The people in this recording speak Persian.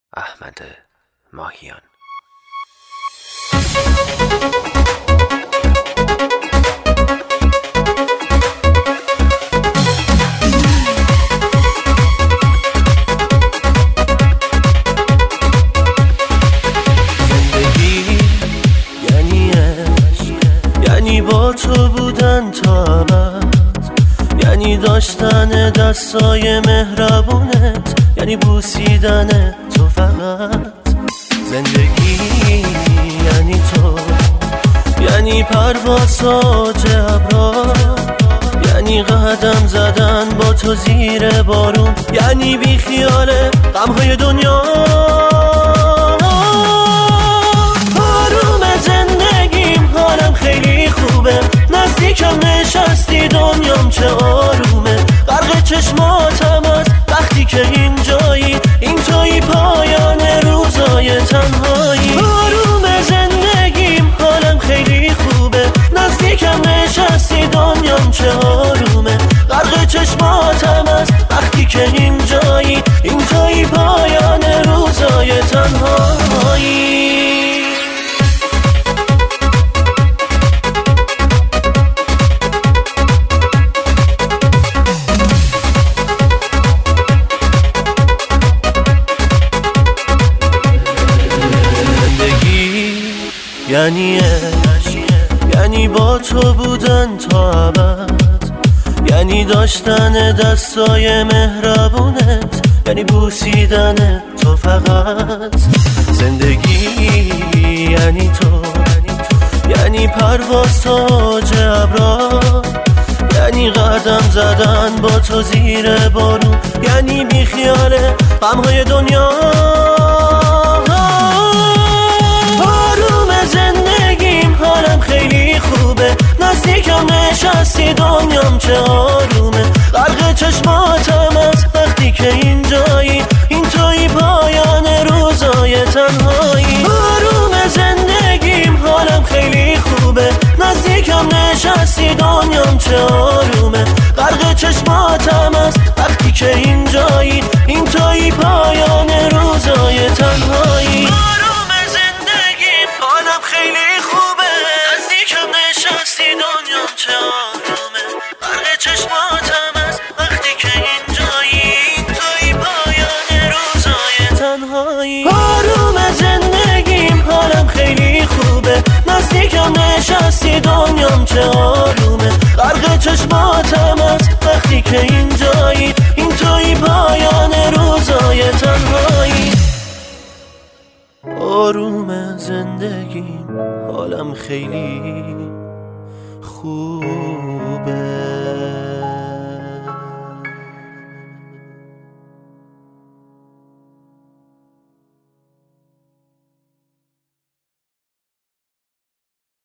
احمد ماهیان. زندگی یعنی عشق، یعنی با تو بودن تا ابد، یعنی داشتن دستای مهربونت، یعنی بوسیدن تو فقط. زندگی یعنی تو، یعنی پرواز اوج ابرا، یعنی قدم زدن با تو زیر بارون، یعنی بی خیال غمهای دنیا. آروم زندگیم، حالم خیلی خوبه، نزدیکم نشستی دنیام چه آرومه. غرق چشماتم از وقتی که اینجایی، این توی پایان روزای تنهایی. آروم زندگیم، حالم خیلی خوبه، نزدیکم نشستی دنیام چه آرومه. غرق چشماتم از وقتی که اینجایی، این توی پایان روزای تنهایی. یعنی عشق، یعنی با تو بودن تا ابد، یعنی داشتن دستای مهربونت، یعنی بوسیدن تو فقط. زندگی یعنی تو، یعنی پرواز تا اوج ابرا، یعنی قدم زدن با تو زیر بارون، یعنی بی خیال غمهای دنیا. زندگیم، حالم خیلی خوبه، نزدیکم نشستی دنیام چه آرومه. غرق چشماتم از وقتی که اینجایی، این توی پایان روزای تنهایی. آروم زندگیم، حالم خیلی خوبه، نزدیکم نشستی دنیام چه آرومه. غرق چشماتم از وقتی که اینجایی، این توی پایان روزای تنهایی. دنیام چه آرومه، غرق چشماتم از وقتی که اینجایی، توی پایان روزای تنهایی. آروم زندگیم، حالم خیلی خوبه، نزدیکم نشستی دنیام چه آرومه. غرق چشماتم از وقتی که اینجایی، این توی پایان روزای تنهایی. آروم زندگیم، حالم خیلی خوبه.